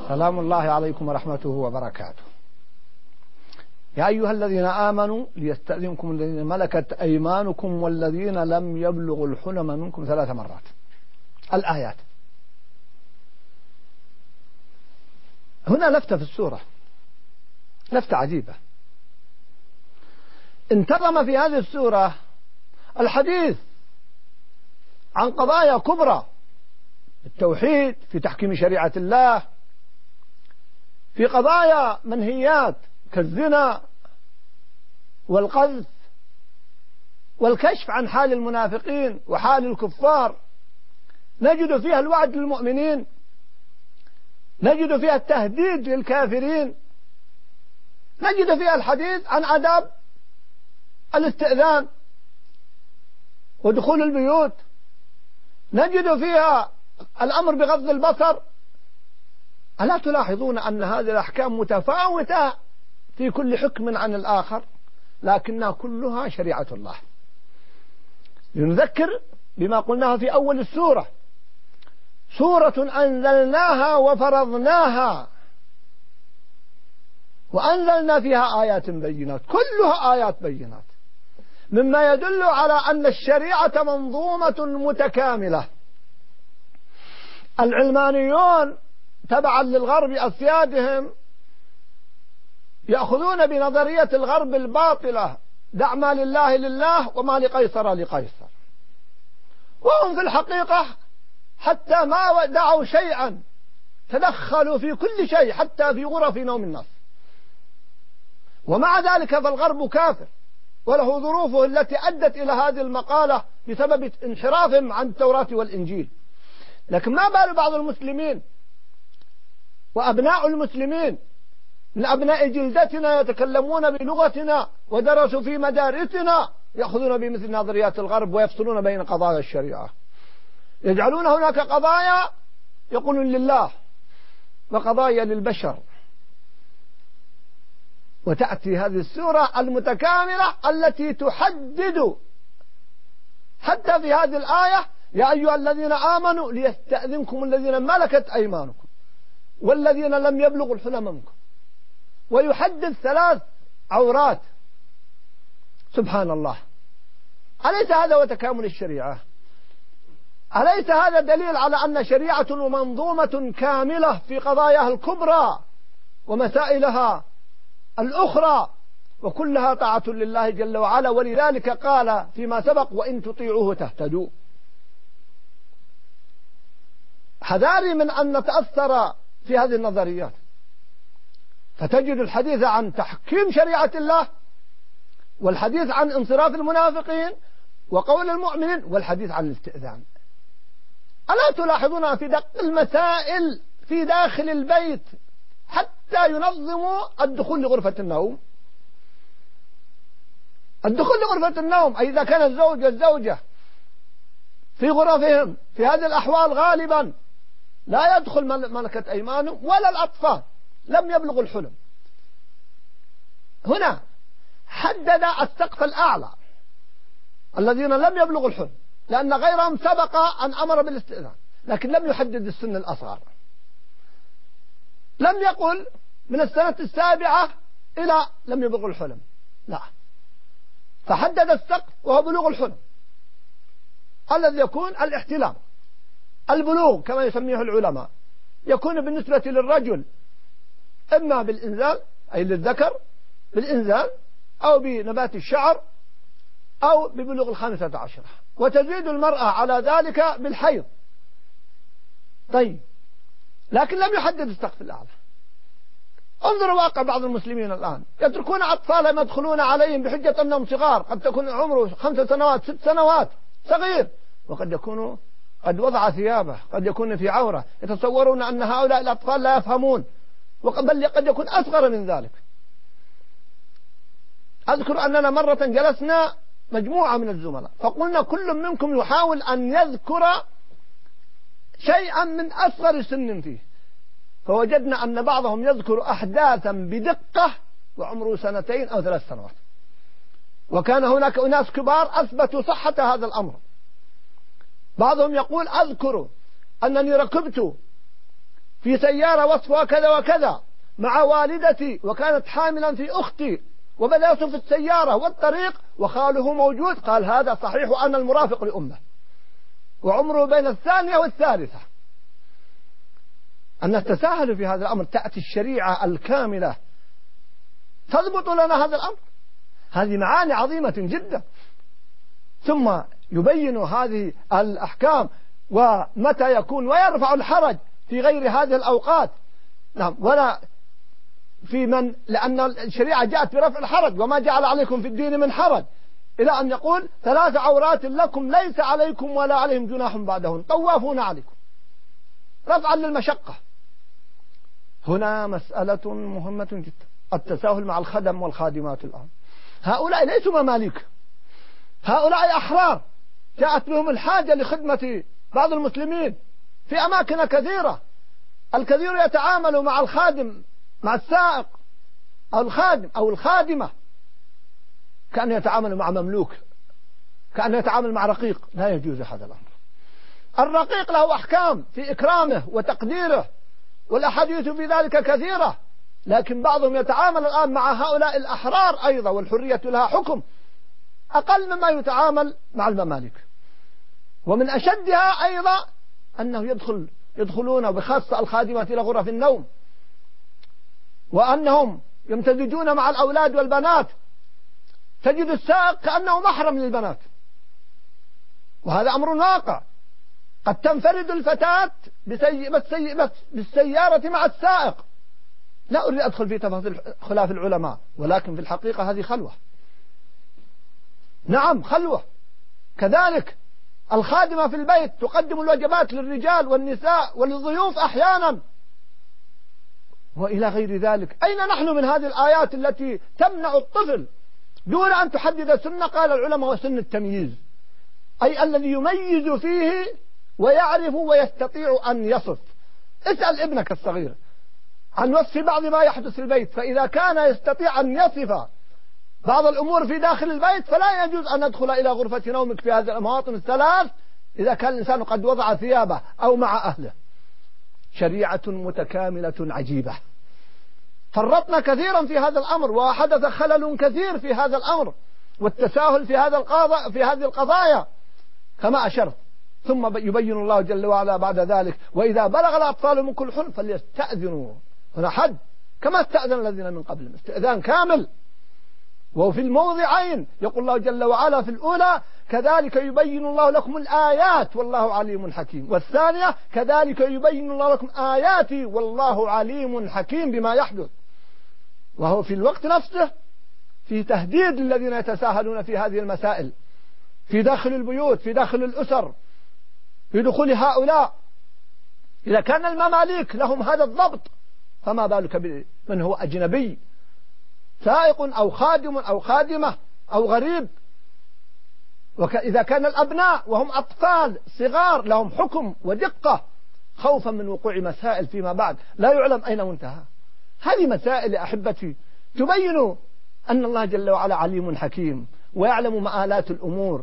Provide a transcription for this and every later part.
سلام الله عليكم ورحمته وبركاته. يا أيها الذين آمنوا ليستأذنكم الذين ملكت أيمانكم والذين لم يبلغوا الحلم منكم 3 مرات. الآيات هنا لفتة في السورة، لفتة عجيبة. انتظم في هذه السورة الحديث عن قضايا كبرى: التوحيد، في تحكيم شريعة الله، في قضايا منهيات كالزنا والقذف والكشف عن حال المنافقين وحال الكفار. نجد فيها الوعد للمؤمنين، نجد فيها التهديد للكافرين، نجد فيها الحديث عن آداب الاستئذان ودخول البيوت، نجد فيها الأمر بغض البصر. ألا تلاحظون أن هذه الأحكام متفاوتة في كل حكم عن الآخر، لكنها كلها شريعة الله. لنذكر بما قلناها في أول السورة: سورة أنزلناها وفرضناها وأنزلنا فيها آيات بينات، كلها آيات بينات، مما يدل على أن الشريعة منظومة متكاملة. العلمانيون تبعا للغرب أسيادهم يأخذون بنظرية الغرب الباطلة: دع ما لله لله وما لقيصر لقيصر. وهم في الحقيقة حتى ما دعوا شيئا، تدخلوا في كل شيء حتى في غرف نوم الناس. ومع ذلك فالغرب كافر وله ظروفه التي أدت إلى هذه المقالة بسبب انحرافهم عن التوراة والإنجيل. لكن ما بال بعض المسلمين وأبناء المسلمين من أبناء جلدتنا يتكلمون بلغتنا ودرسوا في مدارسنا يأخذون بمثل نظريات الغرب ويفصلون بين قضايا الشريعة، يجعلون هناك قضايا يقولون لله وقضايا للبشر. وتأتي هذه السورة المتكاملة التي تحدد حتى في هذه الآية: يا أيها الذين آمنوا ليستأذنكم الذين ملكت أيمانكم والذين لم يبلغوا الحلم منكم، ويحدد 3 عورات. سبحان الله، أليس هذا هو تكامل الشريعة؟ أليس هذا دليل على أن شريعة ومنظومة كاملة في قضاياها الكبرى ومسائلها الأخرى، وكلها طاعة لله جل وعلا؟ ولذلك قال فيما سبق: وإن تطيعوه تهتدوا. حذاري من أن نتأثر في هذه النظريات، فتجد الحديث عن تحكيم شريعة الله، والحديث عن انصراف المنافقين وقول المؤمنين، والحديث عن الاستئذان. ألا تلاحظون في دق المسائل في داخل البيت حتى ينظموا الدخول لغرفة النوم؟ الدخول لغرفة النوم، أي إذا كان الزوجة في غرفهم في هذه الأحوال غالبا لا يدخل ملكة أيمانهم ولا الأطفال لم يبلغوا الحلم. هنا حدد السقف الأعلى الذين لم يبلغوا الحلم، لأن غيرهم سبق أن أمر بالاستئذان، لكن لم يحدد السن الأصغر. لم يقل من السنة 7 إلى لم يبلغوا الحلم، لا، فحدد السقف وهو بلوغ الحلم الذي يكون الاحتلام. البلوغ كما يسميه العلماء يكون بالنسبة للرجل إما بالإنزال، أي للذكر بالإنزال، أو بنبات الشعر، أو ببلوغ 15، وتزيد المرأة على ذلك بالحيض. طيب، لكن لم يحدد السقف الأعلى. انظروا واقع بعض المسلمين الآن، يتركون أطفالهم يدخلون عليهم بحجة أنهم صغار، قد تكون عمره 5 سنوات 6 سنوات، صغير، وقد يكون قد وضع ثيابه، قد يكون في عورة، يتصورون أن هؤلاء الأطفال لا يفهمون، بل قد يكون أصغر من ذلك. أذكر أننا مرة جلسنا مجموعة من الزملاء فقلنا: كل منكم يحاول أن يذكر شيئا من أصغر سن فيه، فوجدنا أن بعضهم يذكر أحداثا بدقة وعمره 2 أو 3 سنوات، وكان هناك أناس كبار أثبتوا صحة هذا الأمر. بعضهم يقول: أذكر أنني ركبت في سيارة وصفها كذا وكذا مع والدتي وكانت حاملا في أختي وبدأت في السيارة والطريق وخاله موجود، قال هذا صحيح وأنا المرافق لأمه، وعمره بين الثانية والثالثة. أن نتساهل في هذا الأمر، تأتي الشريعة الكاملة تضبط لنا هذا الأمر. هذه معاني عظيمة جدا. ثم يبين هذه الأحكام ومتى يكون ويرفع الحرج في غير هذه الأوقات. نعم، ولا في من، لأن الشريعة جاءت برفع الحرج، وما جعل عليكم في الدين من حرج، إلى أن يقول 3 عورات لكم ليس عليكم ولا عليهم جناح بعدهن طوافون عليكم، رفعا للمشقة. هنا مسألة مهمة جدا، التساهل مع الخدم والخادمات. الآن هؤلاء ليسوا مماليك، هؤلاء أحرار جاءت بهم الحاجة لخدمة بعض المسلمين في أماكن كثيرة. الكثير يتعامل مع الخادم، مع السائق أو الخادم أو الخادمة كأنه يتعامل مع مملوك، كأنه يتعامل مع رقيق. لا يجوز هذا الأمر. الرقيق له أحكام في إكرامه وتقديره، والأحاديث في ذلك كثيرة، لكن بعضهم يتعامل الآن مع هؤلاء الأحرار أيضا، والحرية لها حكم أقل مما يتعامل مع المماليك. ومن أشدها أيضا أنه يدخلون بخاصة الخادمات إلى غرف النوم، وأنهم يمتزجون مع الأولاد والبنات، تجد السائق كأنه محرم للبنات، وهذا أمر واقع. قد تنفرد الفتاة بالسيارة مع السائق. لا أريد أدخل في تفاصيل خلاف العلماء، ولكن في الحقيقة هذه خلوة. نعم خلوة. كذلك الخادمة في البيت تقدم الوجبات للرجال والنساء وللضيوف أحيانا وإلى غير ذلك. أين نحن من هذه الآيات التي تمنع الطفل دون أن تحدد سنة؟ قال العلماء وسن التمييز، أي الذي يميز فيه ويعرف ويستطيع أن يصف. اسأل ابنك الصغير عن وصف بعض ما يحدث في البيت، فإذا كان يستطيع أن يصف بعض الأمور في داخل البيت فلا يجوز أن ندخل إلى غرفة نومك في هذه المواطن الثلاث إذا كان الإنسان قد وضع ثيابه أو مع أهله. شريعة متكاملة عجيبة. فرطنا كثيرا في هذا الأمر، وحدث خلل كثير في هذا الأمر والتساهل في هذه القضايا كما أشرت. ثم يبين الله جل وعلا بعد ذلك وإذا بلغ الأطفال منكم الحلم فليستأذنوا. هنا حد كما استأذن الذين من قبلهم، استئذان كامل. وفي الموضعين يقول الله جل وعلا في الأولى كذلك يبين الله لكم الآيات والله عليم حكيم، والثانية كذلك يبين الله لكم آياتي والله عليم حكيم بما يحدث. وهو في الوقت نفسه في تهديد للذين يتساهلون في هذه المسائل في داخل البيوت، في داخل الأسر، في دخول هؤلاء. إذا كان المماليك لهم هذا الضبط فما بالك بمن هو أجنبي، سائق أو خادم أو خادمة أو غريب. وإذا كان الأبناء وهم أطفال صغار لهم حكم ودقة خوفا من وقوع مسائل فيما بعد لا يعلم أين منتهى. هذه مسائل يا أحبتي تبين أن الله جل وعلا عليم حكيم ويعلم مآلات الأمور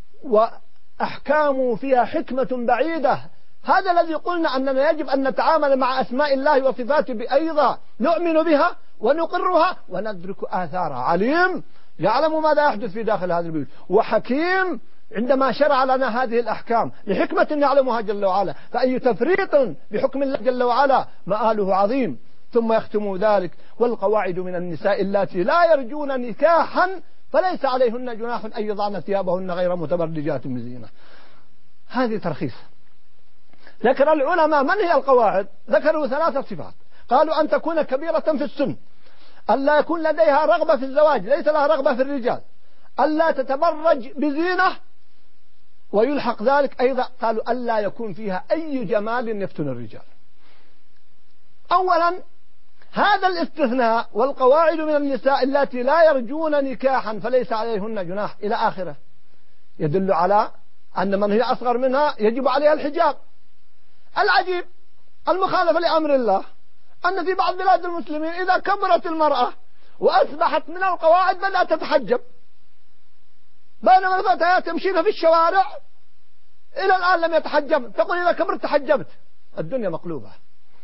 وأحكامه فيها حكمة بعيدة. هذا الذي قلنا أننا يجب أن نتعامل مع أسماء الله وصفاته أيضا، نؤمن بها ونقرها وندرك آثارها. عليم يعلم ماذا يحدث في داخل هذا البيوت، وحكيم عندما شرع لنا هذه الأحكام لحكمة يعلمها جل وعلا، فأي تفريط بحكم الله جل وعلا مآله عظيم. ثم يختم ذلك والقواعد من النساء اللاتي لا يرجون نكاحا فليس عليهن جناح أن يضعن ثيابهن غير متبرجات بزينة. هذه ترخيص. ذكر العلماء من هي القواعد؟ ذكروا 3 صفات. قالوا أن تكون كبيرة في السن، ألا يكون لديها رغبة في الزواج، ليس لها رغبة في الرجال، ألا تتبرج بزينة، ويلحق ذلك أيضا قالوا ألا يكون فيها أي جمال يفتن الرجال. أولا هذا الاستثناء والقواعد من النساء التي لا يرجون نكاحا فليس عليهن جناح إلى آخره يدل على أن من هي أصغر منها يجب عليها الحجاب. العجيب المخالفة لأمر الله أن في بعض بلاد المسلمين إذا كبرت المرأة وأصبحت من القواعد بدأت تتحجب، بينما الفتيات يمشين في الشوارع إلى الآن لم يتحجب، تقول إذا كبرت تحجبت. الدنيا مقلوبة.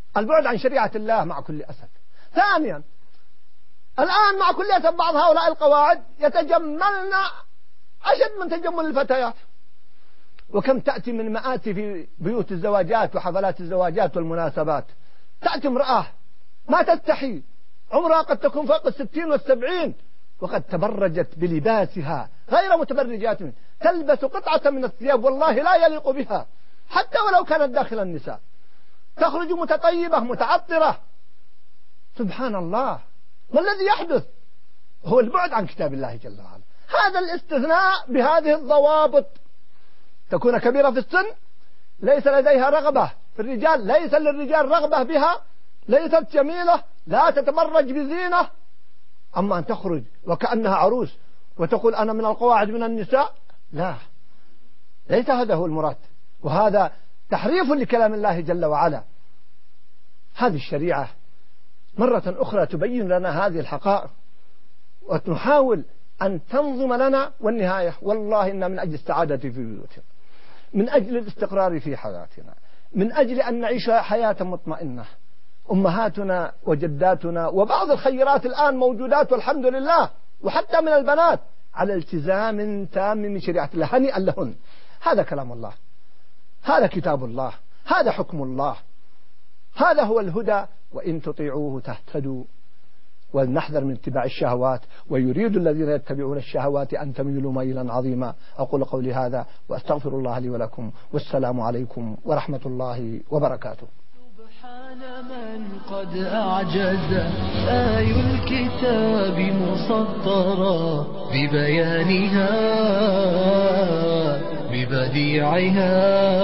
البعد عن شريعة الله مع كل أسف. ثانيا، الآن مع كل أسف بعض هؤلاء القواعد يتجملن أشد من تجمل الفتيات. وكم تأتي من مآتي في بيوت الزواجات وحفلات الزواجات والمناسبات، تأتي امرأة ما تستحي، عمرها قد تكون فوق 60 و70، وقد تبرجت بلباسها غير متبرجات منه، تلبس قطعة من الثياب والله لا يليق بها حتى ولو كانت داخل النساء، تخرج متطيبة متعطرة. سبحان الله، ما الذي يحدث؟ هو البعد عن كتاب الله جل وعلا. هذا الاستثناء بهذه الضوابط، تكون كبيرة في السن، ليس لديها رغبة في الرجال، ليس للرجال رغبة بها، ليست جميلة، لا تتبرج بزينة. أما أن تخرج وكأنها عروس وتقول أنا من القواعد من النساء، لا، ليس هذا هو المراد، وهذا تحريف لكلام الله جل وعلا. هذه الشريعة مرة أخرى تبين لنا هذه الحقائق وتحاول أن تنظم لنا، والنهاية والله إن من أجل السعادة في بيوتنا، من أجل الاستقرار في حياتنا، من أجل أن نعيش حياة مطمئنة، أمهاتنا وجداتنا وبعض الخيرات الآن موجودات والحمد لله، وحتى من البنات على التزام تام من شريعة الله، هنيئا لهن. هذا كلام الله، هذا كتاب الله، هذا حكم الله، هذا هو الهدى، وإن تطيعوه تهتدوا. ولنحذر من اتباع الشهوات، ويريد الذين يتبعون الشهوات أن تميلوا ميلا عظيما. أقول قولي هذا وأستغفر الله لي ولكم، والسلام عليكم ورحمة الله وبركاته. سبحان من قد أعجز آي الكتاب مسطرا ببيانها ببديعها،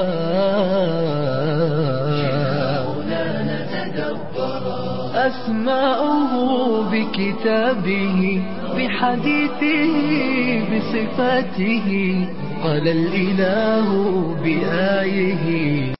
أسماؤه بكتابه بحديثه بصفاته، قال الإله بآيه.